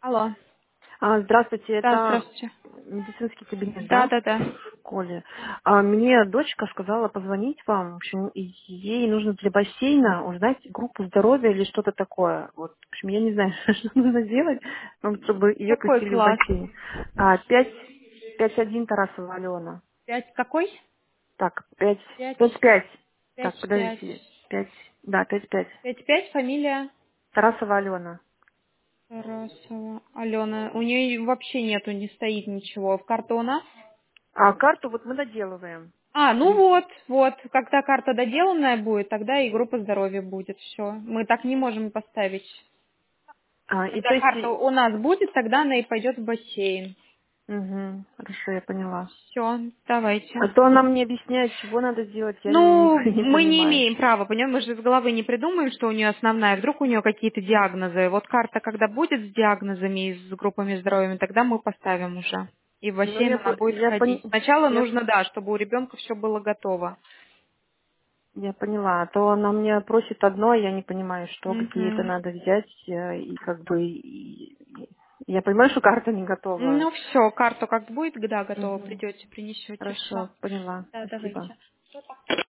Алло. Здравствуйте, Да, это здравствуйте. медицинский кабинет, Да, да, да, да. в школе. Мне дочка сказала позвонить вам, в общем, и ей нужно для бассейна узнать группу здоровья или что-то такое. Вот, в общем, я не знаю, что нужно делать, чтобы ее Какой пустили в класс? бассейн. 5-1 Тарасова Алена. Пять какой? Так, 5, Пять. 5-5. Так, Пять, пять. подождите, 5, да, 5-5. Пять, фамилия Тарасова Алена. Тарасова Алена. У нее вообще нету, не стоит ничего. В карта у нас? Карту вот мы доделываем. Ну вот, вот. Когда карта доделанная будет, тогда и группа здоровья будет. Все. Мы так не можем поставить. И Когда то карта есть у нас будет, тогда она и пойдет в бассейн. Угу, хорошо, я поняла. Все, давайте. А то она мне объясняет, чего надо сделать, я Ну, не мы не понимаю. имеем права, понимаешь, мы же из головы не придумаем, что у нее основная, вдруг у нее какие-то диагнозы. Вот карта, когда будет с диагнозами и с группами здоровья, тогда мы поставим уже. И в Ну, бассейн она будет ходить. Сначала нужно, да, чтобы у ребенка все было готово. я поняла. А то она мне просит одно, я не понимаю, что, какие-то Мгм. надо взять, и как бы... я понимаю, что карта не готова. Ну все, карту как будет, да, готова, Угу. придете, принесете, все. Хорошо, поняла. Да, Спасибо. давайте.